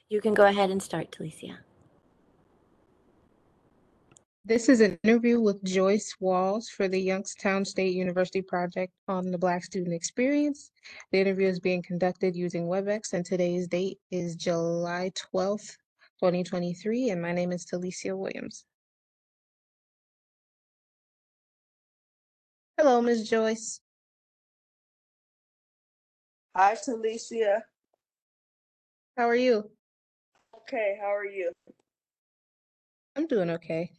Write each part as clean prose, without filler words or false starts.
You can go ahead and start, Talicia. This is an interview with Joyce Walls for the Youngstown State University project on the Black student experience. The interview is being conducted using WebEx, and today's date is July 12th, 2023, and my name is Talicia Williams. Hello, Ms. Joyce. Hi, Talicia. How are you? Okay, how are you? I'm doing okay.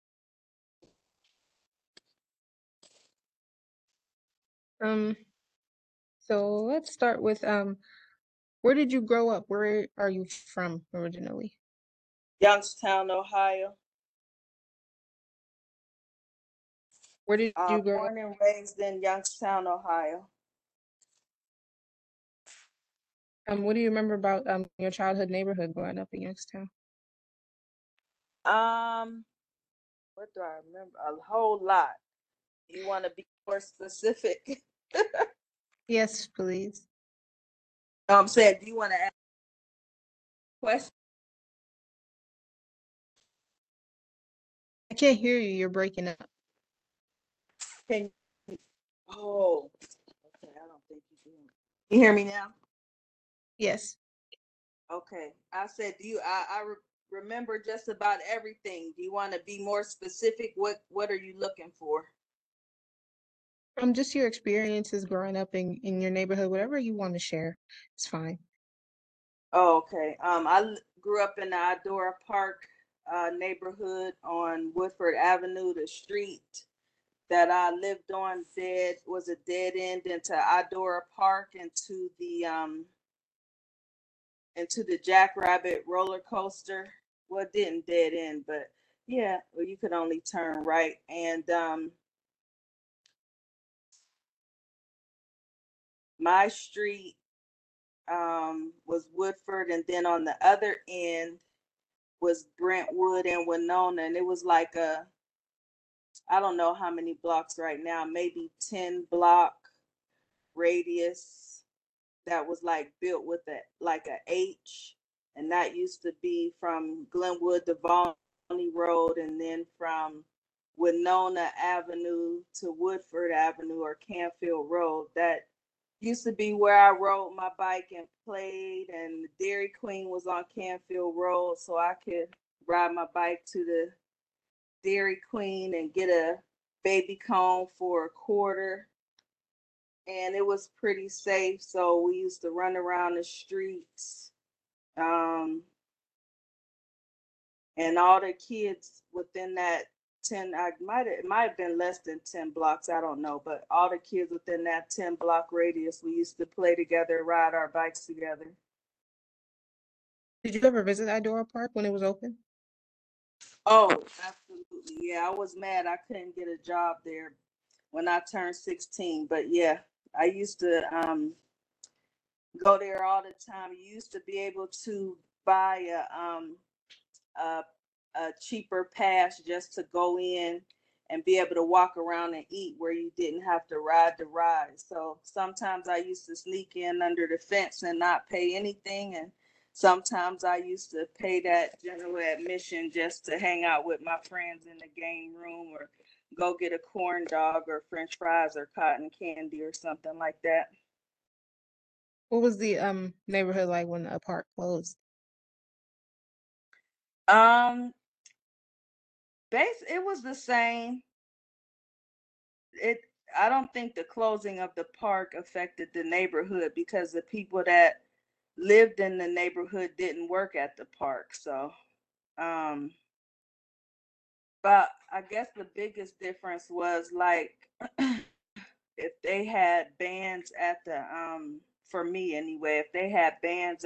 So let's start with where did you grow up? Where are you from originally? Youngstown, Ohio. Where did you grow up? Born and raised in Youngstown, Ohio. What do you remember about your childhood neighborhood growing up in Youngstown? What do I remember? A whole lot. You want to be more specific? Yes, please. I'm saying, do you want to ask a question? I can't hear you. You're breaking up. Can you? Oh, okay. I don't think you can. You hear me now? Yes. Okay. I said, do you? Remember just about everything. Do you want to be more specific? What are you looking for? Just your experiences growing up in your neighborhood, whatever you want to share, it's fine. Oh, okay. Grew up in the Idora Park neighborhood on Woodford Avenue. The street that I lived on was a dead end into Idora Park into the Jackrabbit roller coaster. Well, it didn't dead end, but yeah, well, you could only turn right. And my street was Woodford, and then on the other end was Brentwood and Winona, and it was like I don't know how many blocks right now, maybe 10 block radius that was like built with a H, and that used to be from Glenwood to Volney Road, and then from Winona Avenue to Woodford Avenue or Canfield Road. That used to be where I rode my bike and played, and the Dairy Queen was on Canfield Road, so I could ride my bike to the Dairy Queen and get a baby cone for $0.25. And it was pretty safe, so we used to run around the streets. And all the kids within that 10, it might have been less than 10 blocks, I don't know, but all the kids within that 10 block radius, we used to play together, ride our bikes together. Did you ever visit Idora Park when it was open? Oh, absolutely. Yeah, I was mad I couldn't get a job there when I turned 16, but yeah, I used to go there all the time. You used to be able to buy a, a cheaper pass just to go in and be able to walk around and eat where you didn't have to ride the ride. So sometimes I used to sneak in under the fence and not pay anything, and sometimes I used to pay that general admission just to hang out with my friends in the game room or go get a corn dog or french fries or cotton candy or something like that. What was the neighborhood like when the park closed? Um it was the same. It I don't think the closing of the park affected the neighborhood because the people that lived in the neighborhood didn't work at the park. So um but I guess the biggest difference was like if they had bands at the for me anyway, if they had bands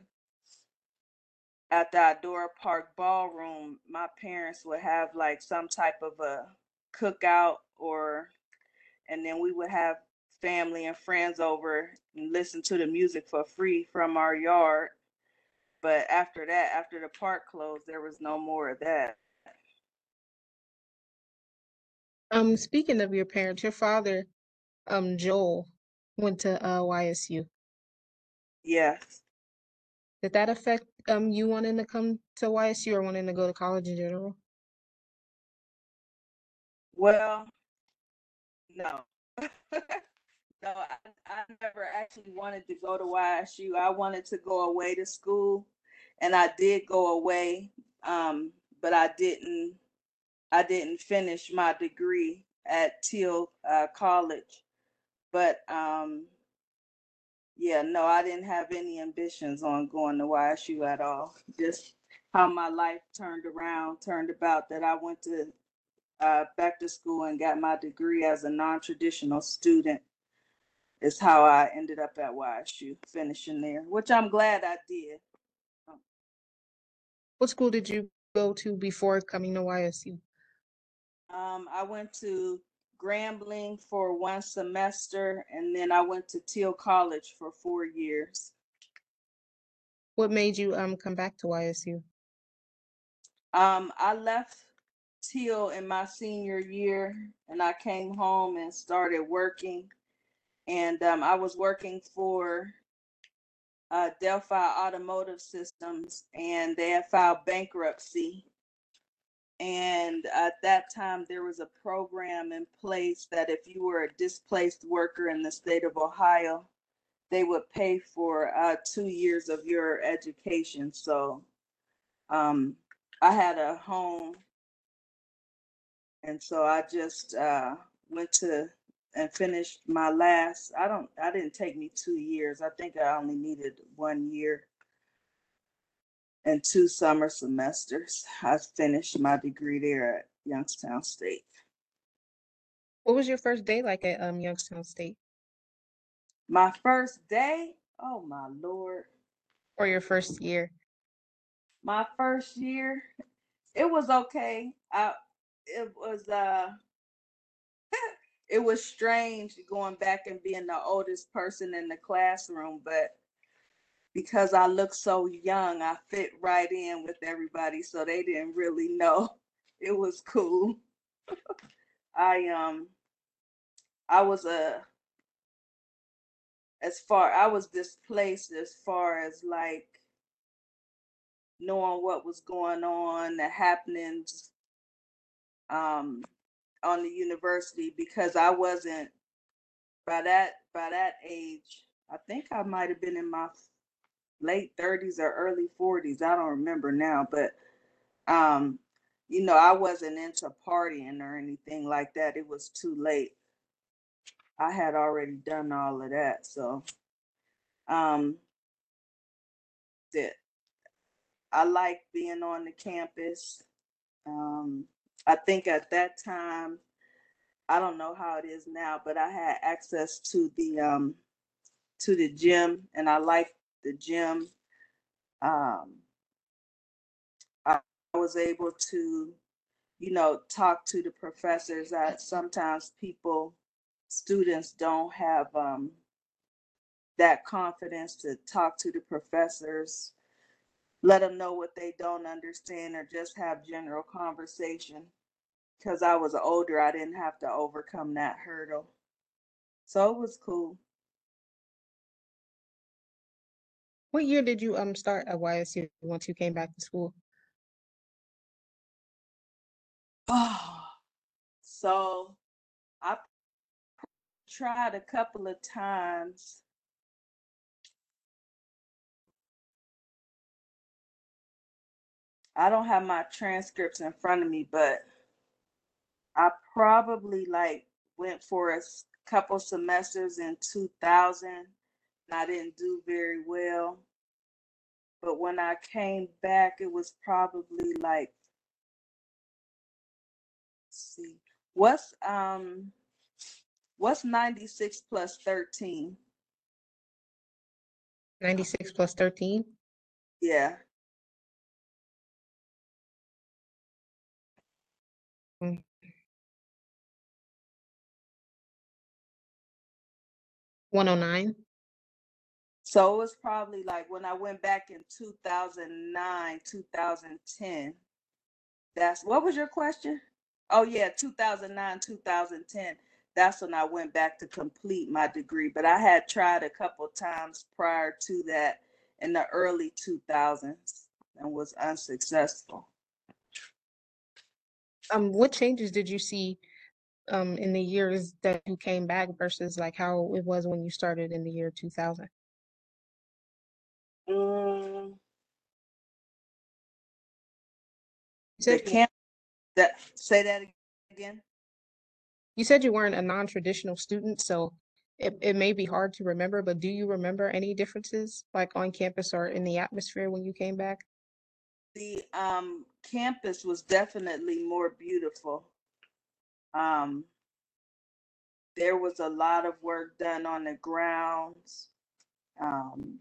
at the Idora Park ballroom, my parents would have like some type of a cookout, or and then we would have family and friends over and listen to the music for free from our yard. But after that, after the park closed, there was no more of that. Speaking of your parents, your father, Joel, went to YSU. Yes. Did that affect you wanting to come to YSU or wanting to go to college in general? Well, no. No, I never actually wanted to go to YSU. I wanted to go away to school, and I did go away, but I didn't finish my degree at Teal College. But yeah, no, I didn't have any ambitions on going to YSU at all. Just how my life turned about that I went to back to school and got my degree as a non-traditional student is how I ended up at YSU, finishing there, which I'm glad I did. What school did you go to before coming to YSU? I went to Grambling for 1 semester, and then I went to Teal College for 4 years. What made you come back to YSU? I left Teal in my senior year, and I came home and started working. And I was working for Delphi Automotive Systems, and they had filed bankruptcy. And at that time, there was a program in place that if you were a displaced worker in the state of Ohio, they would pay for 2 years of your education. So I had a home, and so I just went to and finished my last. I didn't take me 2 years. I think I only needed 1 year and 2 summer semesters. I finished my degree there at Youngstown State. What was your first day like at Youngstown State? My first day, oh my Lord. Or your first year? My first year, it was okay. It was it was strange going back and being the oldest person in the classroom, but because I looked so young, I fit right in with everybody, so they didn't really know. It was cool. I I was I was displaced as far as like knowing what was going on, the happenings um on the university, because I wasn't by that age. I think I might have been in my late 30s or early 40s. I don't remember now, but um, I wasn't into partying or anything like that. It was too late. I had already done all of that, so um, that I like being on the campus. Um, I think at that time, I don't know how it is now, but I had access to the gym, and I liked the gym. Um, I was able to, talk to the professors. That sometimes students don't have that confidence to talk to the professors, let them know what they don't understand, or just have general conversation. Because I was older, I didn't have to overcome that hurdle. So it was cool. What year did you start at YSU once you came back to school? Oh, so I tried a couple of times. I don't have my transcripts in front of me, but I probably like went for a couple semesters in 2000, and I didn't do very well. But when I came back, it was probably like, let's see, what's um what's 96 plus 13? 96 plus 13? Yeah. 109? So it was probably like when I went back in 2009, 2010. What was your question? Oh yeah, 2009, 2010. That's when I went back to complete my degree. But I had tried a couple times prior to that, in the early 2000s and was unsuccessful. What changes did you see in the years that you came back versus like how it was when you started in the year 2000? Mm, You the said you, camp that say that again. you said you weren't a non-traditional student, so it may be hard to remember, but do you remember any differences like on campus or in the atmosphere when you came back? The campus was definitely more beautiful. Um, there was a lot of work done on the grounds. Um,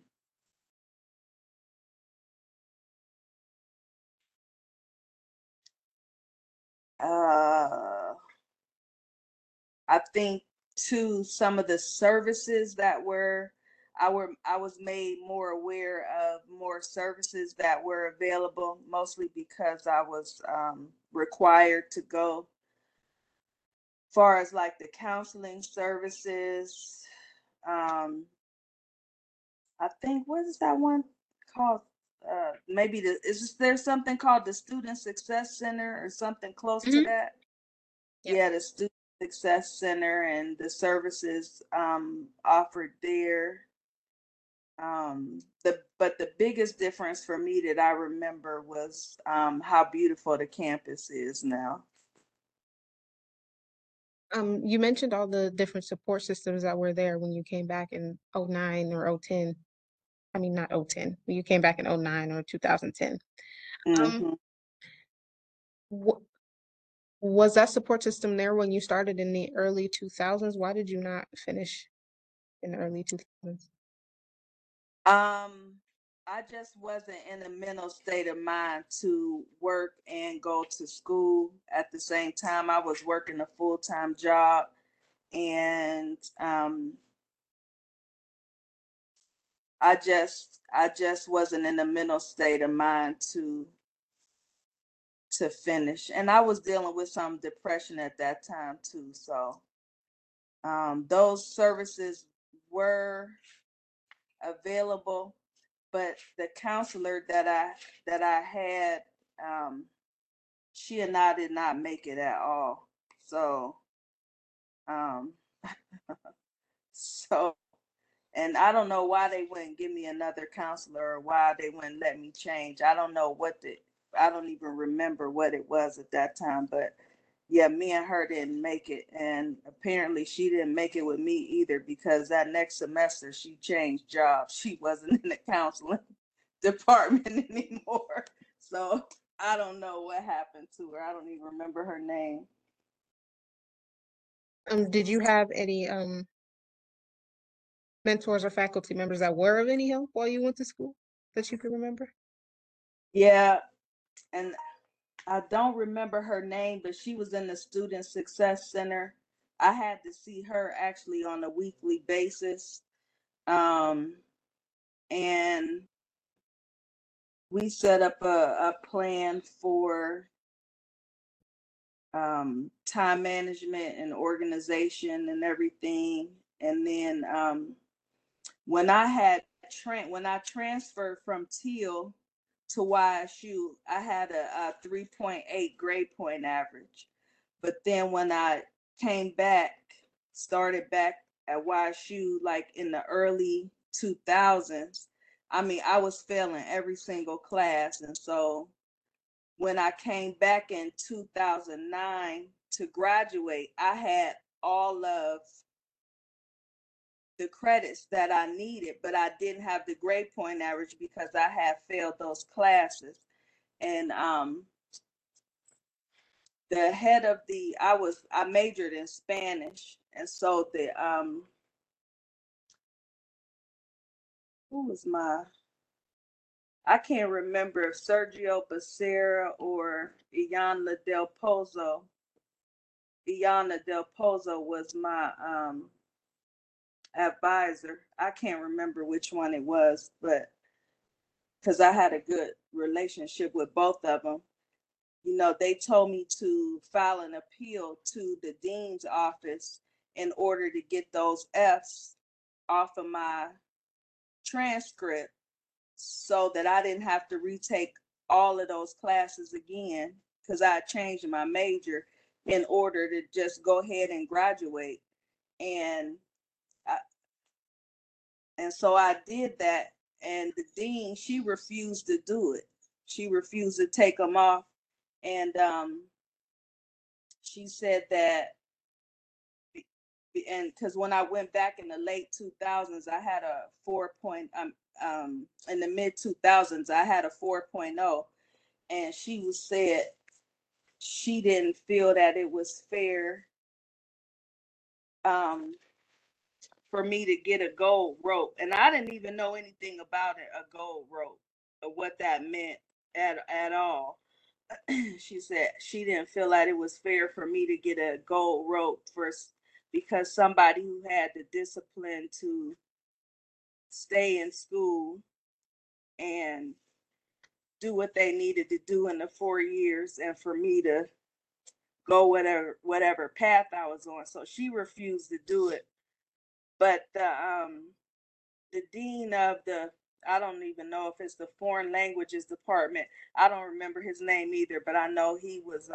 uh, I think too some of the services that were I was made more aware of more services that were available, mostly because I was required to go far as like the counseling services. Um, I think what is that one called? Maybe there something called the Student Success Center or something close to Hmm. that? Yeah. Yeah, the Student Success Center and the services offered there. But the biggest difference for me that I remember was how beautiful the campus is now. You mentioned all the different support systems that were there when you came back in '09 or '10. I mean, not '10, when you came back in '09 or 2010. Um, Hmm. wh was that support system there when you started in the early 2000s? Why did you not finish in the early 2000s? I just wasn't in a mental state of mind to work and go to school at the same time. I was working a full-time job, and I just wasn't in a mental state of mind to finish. And I was dealing with some depression at that time too. So those services were available, but the counselor that I had, um, she and I did not make it at all. So um, so and I don't know why they wouldn't give me another counselor or why they wouldn't let me change. I don't know I don't even remember what it was at that time, but yeah, me and her didn't make it. And apparently she didn't make it with me either because that next semester she changed jobs. She wasn't in the counseling department anymore. So I don't know what happened to her. I don't even remember her name. Did you have any mentors or faculty members that were of any help while you went to school that you can remember? Yeah, and I don't remember her name, but she was in the Student Success Center. I had to see her actually on a weekly basis. Um, and we set up a plan for time management and organization and everything. And then when I transferred from Teal to YSU, I had a 3.8 grade point average. But then when I came back, started back at YSU like in the early 2000s, I mean, I was failing every single class. And so when I came back in 2009 to graduate, I had all of the credits that I needed, but I didn't have the grade point average because I had failed those classes. And the head of I majored in Spanish, and so the who was my I can't remember if Sergio Becerra or Iana Del Pozo was my advisor. I can't remember which one it was, but because I had a good relationship with both of them, they told me to file an appeal to the dean's office in order to get those F's off of my transcript so that I didn't have to retake all of those classes again, because I changed my major in order to just go ahead and graduate. And I, and so I did that. And the dean, she refused to do it. She refused to take them off. And she said that, and because when I went back in the late 2000s, I had a in the mid 2000s, I had a 4.0, and she was said she didn't feel that it was fair um, for me to get a gold rope. And I didn't even know anything about it, a gold rope, or what that meant at all. She said she didn't feel like it was fair for me to get a gold rope because somebody who had the discipline to stay in school and do what they needed to do in the 4 years, and for me to go whatever path I was on. So she refused to do it. But the dean of the, I don't even know if it's the foreign languages department. I don't remember his name either, but I know he was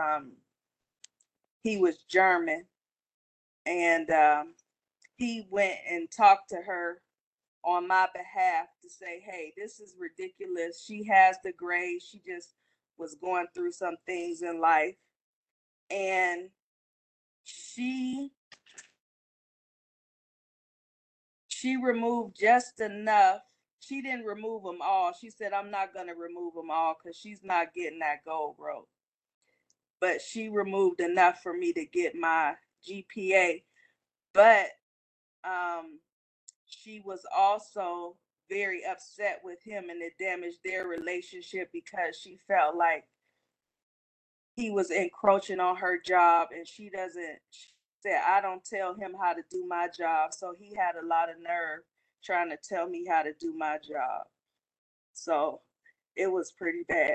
German, and he went and talked to her on my behalf to say, hey, this is ridiculous. She has the grades. She just was going through some things in life. And she removed just enough. She didn't remove them all. She said, I'm not going to remove them all because she's not getting that gold rope. But she removed enough for me to get my GPA. But she was also very upset with him, and it damaged their relationship because she felt like he was encroaching on her job, and she said, I don't tell him how to do my job. So he had a lot of nerve trying to tell me how to do my job. So it was pretty bad.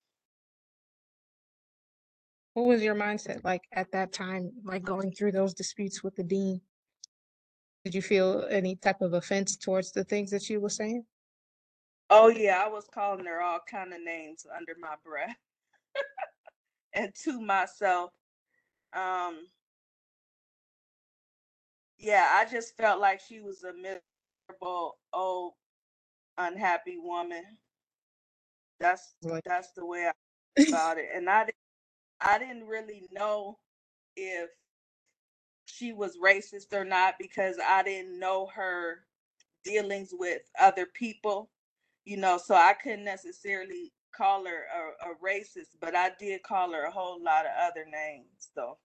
What was your mindset like at that time, like going through those disputes with the dean? Did you feel any type of offense towards the things that she was saying? Oh yeah, I was calling her all kind of names under my breath. And to myself, um, yeah, I just felt like she was a miserable, old, unhappy woman. That's Like, that's the way I felt about it. And I didn't really know if she was racist or not, because I didn't know her dealings with other people, so I couldn't necessarily call her a racist, but I did call her a whole lot of other names. So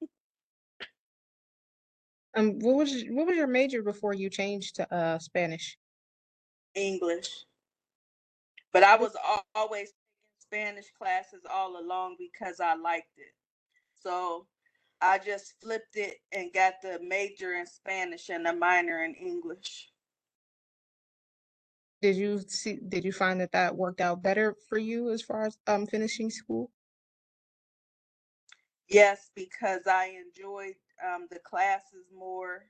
what was your major before you changed to Spanish? English, but I was always taking Spanish classes all along because I liked it. So I just flipped it and got the major in Spanish and the minor in English. Did you find that worked out better for you as far as finishing school? Yes, because I enjoyed the classes more,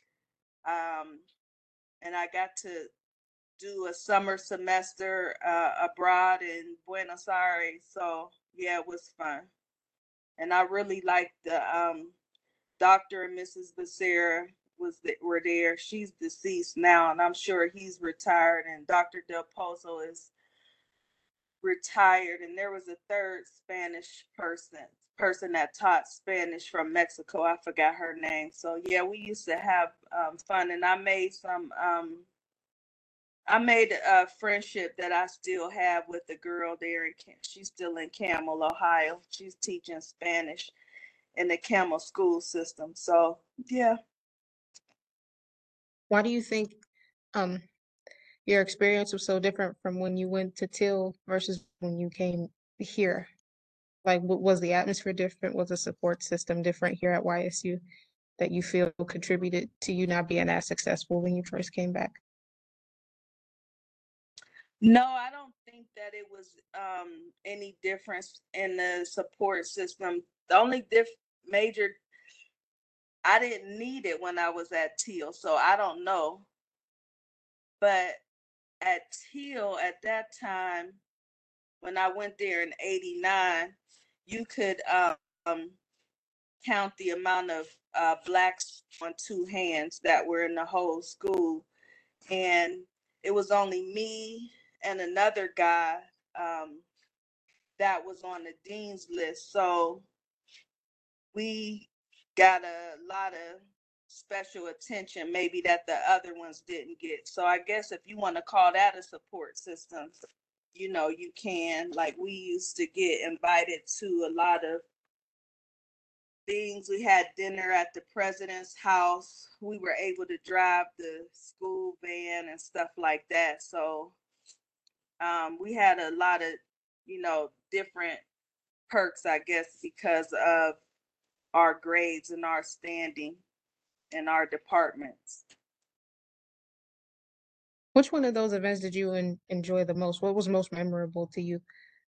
and I got to do a summer semester abroad in Buenos Aires. So yeah, it was fun, and I really liked the Dr. and Mrs. Becerra were there. She's deceased now, and I'm sure he's retired. And Dr. Del Pozo is retired. And there was a third Spanish person that taught Spanish from Mexico. I forgot her name. So yeah, we used to have fun, and I made a friendship that I still have with the girl there. She's still in Camel, Ohio. She's teaching Spanish in the Camel school system. So yeah. Why do you think um your experience was so different from when you went to Till versus when you came here? Like, what was the atmosphere different? Was the support system different here at YSU that you feel contributed to you not being as successful when you first came back? No, I don't think that it was any difference in the support system. The only major, I didn't need it when I was at Teal, so I don't know. But at Teal at that time, when I went there in '89, you could count the amount of blacks on two hands that were in the whole school. And it was only me and another guy that was on the dean's list. So we got a lot of special attention, maybe that the other ones didn't get. So I guess if you want to call that a support system, you know, you can. Like, we used to get invited to a lot of things. We had dinner at the president's house. We were able to drive the school van and stuff like that. So we had a lot of, you know, different perks, I guess, because of our grades and our standing in our departments. Which one of those events did you enjoy the most? What was most memorable to you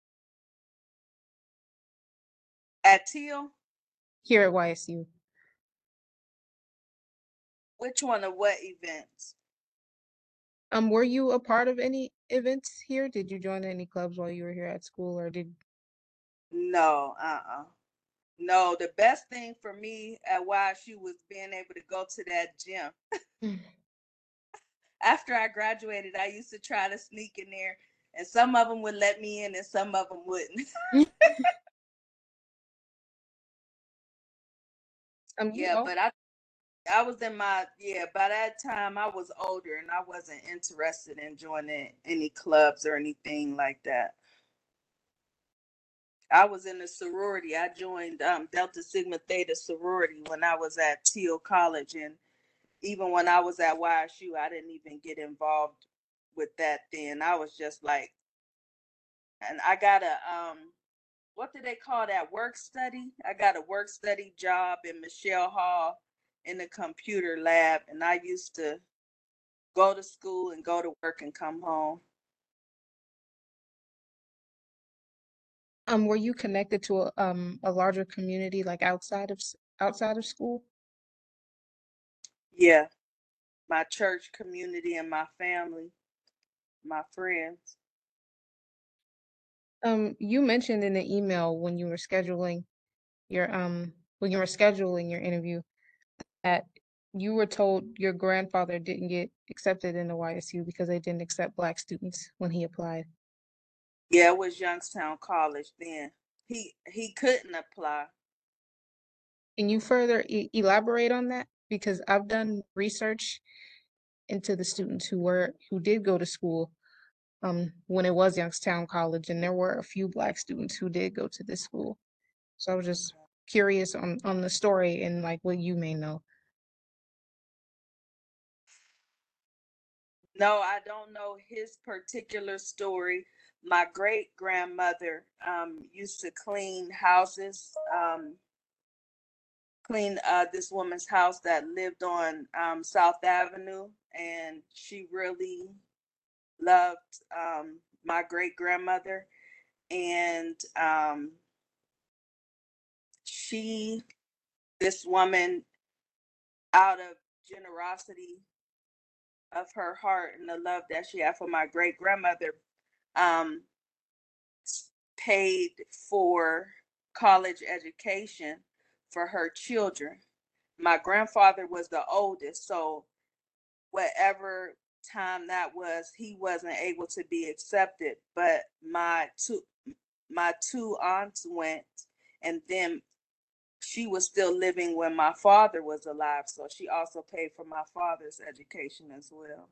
At Teal, here at YSU? which one of what events? Were you a part of any events here? Did you join any clubs while you were here at school, or did No, no, the best thing for me at YSU was being able to go to that gym. After I graduated, I used to try to sneak in there, and some of them would let me in and some of them wouldn't. Yeah, but I was in my, yeah, by that time I was older and I wasn't interested in joining any clubs or anything like that. I was in a sorority. I joined Delta Sigma Theta sorority when I was at Teal College, and even when I was at YSU, I didn't even get involved with that then. I was just like, and I got a what do they call that, work study? I got a work study job in Michelle Hall in the computer lab, and I used to go to school and go to work and come home. were you connected to a larger community like outside of school? Yeah, my church community and my family, my friends. You mentioned in the email when you were scheduling your interview that you were told your grandfather didn't get accepted into YSU because they didn't accept Black students when he applied. Yeah, it was Youngstown College then. He couldn't apply. Can you further elaborate on that? Because I've done research into the students who did go to school when it was Youngstown College, and there were a few Black students who did go to this school. So I was just curious on the story and like what you may know. No, I don't know his particular story. My great grandmother used to clean houses, clean this woman's house that lived on South Avenue, and she really loved my great grandmother. And she, this woman, out of generosity of her heart and the love that she had for my great grandmother, um, paid for college education for her children. My grandfather was the oldest, so whatever time that was, he wasn't able to be accepted. But my two aunts went, and then she was still living when my father was alive, so she also paid for my father's education as well.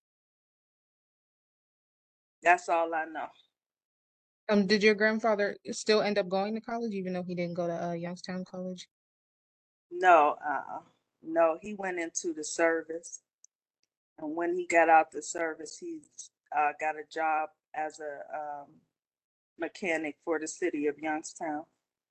That's all I know. Did your grandfather still end up going to college even though he didn't go to Youngstown College? No, no, he went into the service, and when he got out the service, he got a job as a mechanic for the city of Youngstown.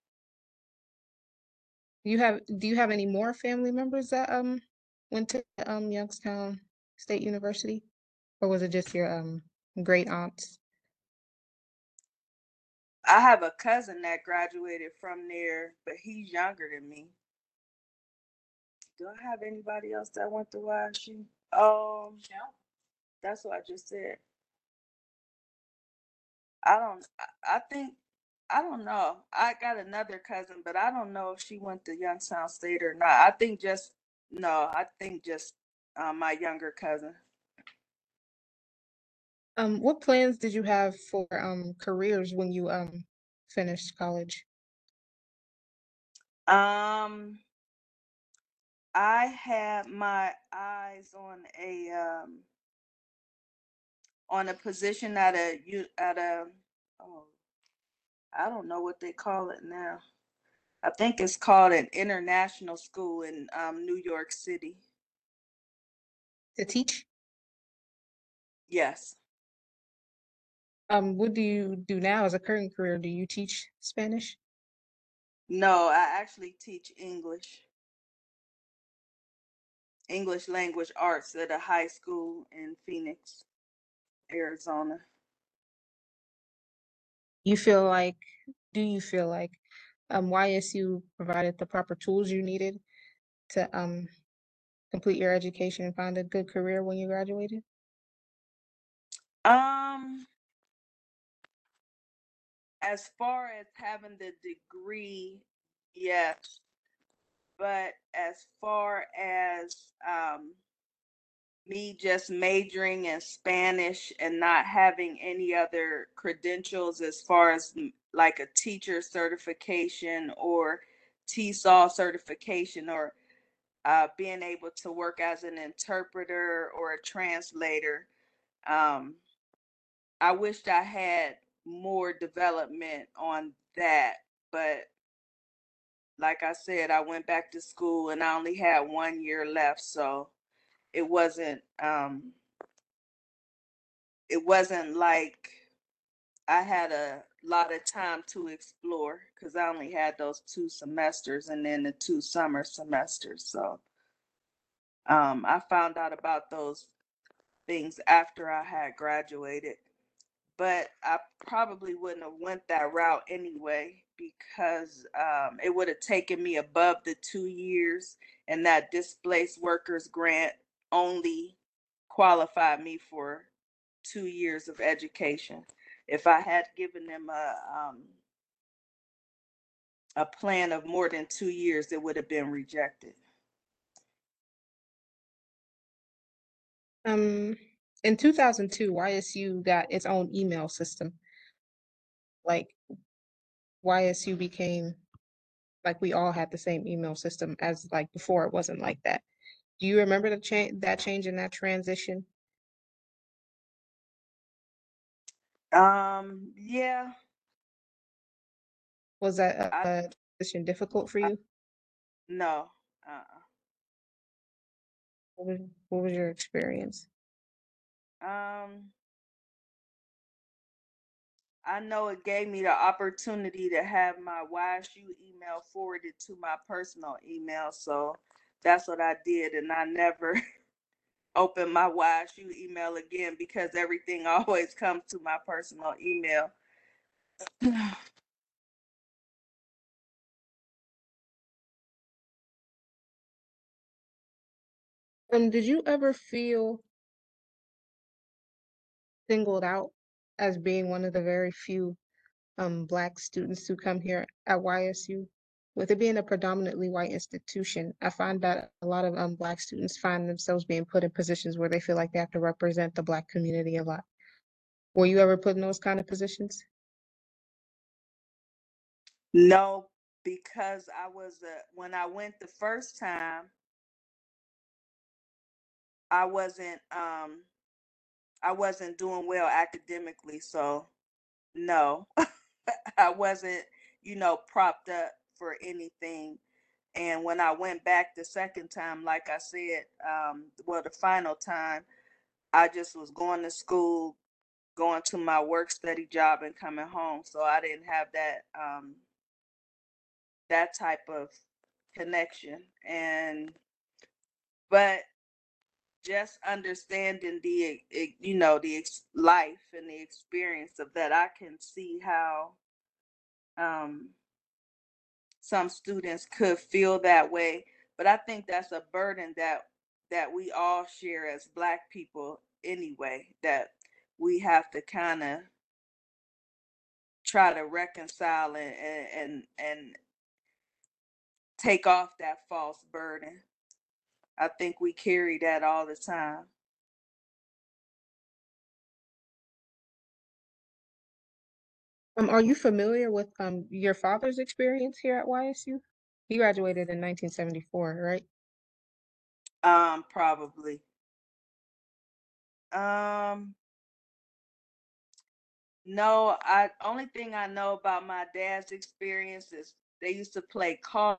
Do you have any more family members that went to Youngstown State University? Or was it just your great aunts? I have a cousin that graduated from there, but he's younger than me. Do I have anybody else that went to YSU? No. That's what I just said. I think I don't know. I got another cousin, but I don't know if she went to Youngstown State or not. I think just no. I think just my younger cousin. What plans did you have for careers when you finished college? Um, I had my eyes on a position at a oh, I don't know what they call it now. I think it's called an international school in New York City. To teach? Yes. What do you do now as a current career? Do you teach Spanish? No, I actually teach English language arts at a high school in Phoenix, Arizona. You feel like, do you feel like YSU provided the proper tools you needed to complete your education and find a good career when you graduated? Um, as far as having the degree, yes, but as far as me just majoring in Spanish and not having any other credentials as far as like a teacher certification or TESOL certification or being able to work as an interpreter or a translator. Um, I wished I had more development on that, but like I said, I went back to school and I only had 1 year left, so it wasn't um, it wasn't like I had a lot of time to explore because I only had those 2 semesters and then the 2 summer semesters. So I found out about those things after I had graduated, but I probably wouldn't have went that route anyway because it would have taken me above the 2 years, and that displaced workers grant only qualified me for 2 years of education. If I had given them a plan of more than 2 years, it would have been rejected. Um, in 2002, YSU got its own email system. Like YSU became like we all had the same email system as like before it wasn't like that. Do you remember the change in that transition? Yeah, Was that I, transition difficult for I you? no. Uh, What was your experience? um, I know it gave me the opportunity to have my YSU email forwarded to my personal email, so that's what I did, and I never opened my YSU email again because everything always comes to my personal email. Did you ever feel singled out as being one of the very few Black students who come here at YSU? With it being a predominantly white institution, I find that a lot of Black students find themselves being put in positions where they feel like they have to represent the Black community a lot. Were you ever put in those kind of positions? No, because when I went the first time, I wasn't um I wasn't doing well academically, so no. I wasn't, propped up for anything. And when I went back the second time, like I said, well, the final time, I just was going to school, going to my work study job and coming home. So I didn't have that type of connection. But just understanding the life and the experience of that, I can see how um, some students could feel that way, but I think that's a burden that we all share as Black people anyway, that we have to kind of try to reconcile and take off that false burden. I think we carry that all the time. Are you familiar with your father's experience here at YSU? He graduated in 1974, right? Probably. No, only thing I know about my dad's experience is they used to play cards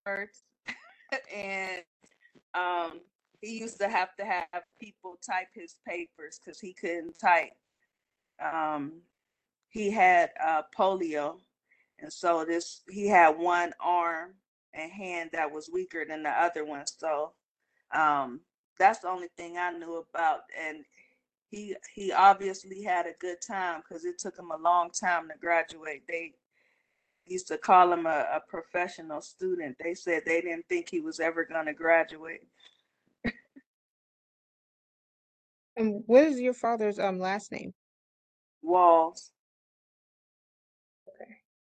and um he used to have people type his papers because he couldn't type. Um he had polio, and so he had one arm and hand that was weaker than the other one. So um that's the only thing I knew about. And he obviously had a good time because it took him a long time to graduate. They used to call him a professional student. They said they didn't think he was ever going to graduate. And what is your father's last name? Walls. Okay.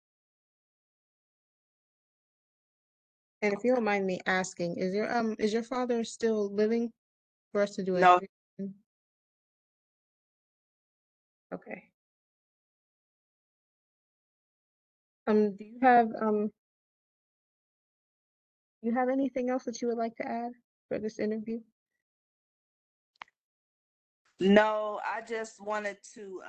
And if you don't mind me asking, is your father still living for us to do an No, interview? Okay. Do you have anything else that you would like to add for this interview? no, I just wanted to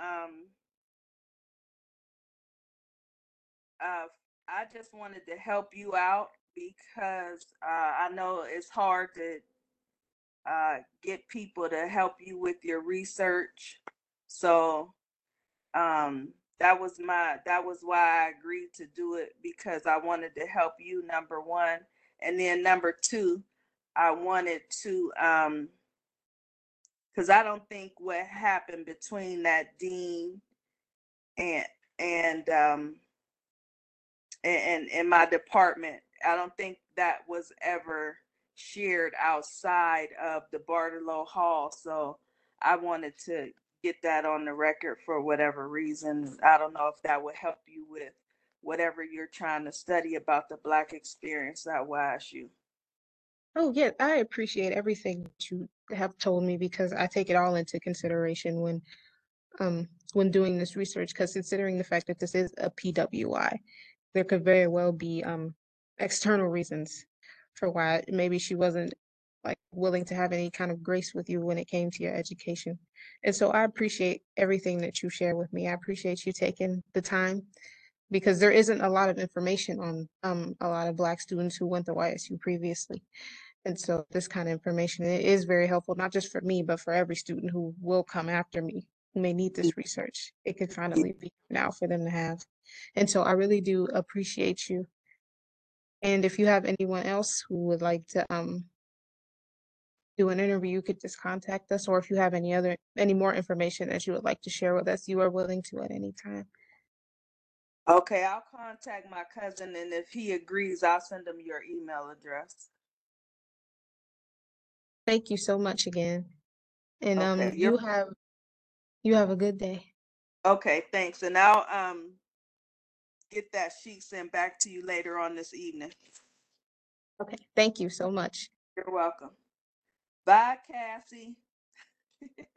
uh I just wanted to help you out because I know it's hard to get people to help you with your research. So um that was why I agreed to do it, because I wanted to help you, number one. And then number two, I wanted to because I don't think what happened between that dean and and um and in my department, I don't think that was ever shared outside of the Bartolo Hall. So I wanted to get that on the record for whatever reason. I don't know if that would help you with whatever you're trying to study about the Black experience at YSU. Oh, yeah, I appreciate everything that you have told me because I take it all into consideration when doing this research, because considering the fact that this is a PWI, there could very well be external reasons for why maybe she wasn't like willing to have any kind of grace with you when it came to your education. And so I appreciate everything that you share with me. I appreciate you taking the time because there isn't a lot of information on a lot of Black students who went to YSU previously. And so this kind of information is very helpful, not just for me, but for every student who will come after me, who may need this research. It could finally be now for them to have. And so I really do appreciate you. And if you have anyone else who would like to do an interview, you could just contact us. Or if you have any more information that you would like to share with us, you are willing to at any time. Okay, I'll contact my cousin, and if he agrees, I'll send him your email address. Thank you so much again. And Okay, you have a good day. okay, thanks. And I'll get that sheet sent back to you later on this evening. Okay, thank you so much. You're welcome. Bye, Cassie.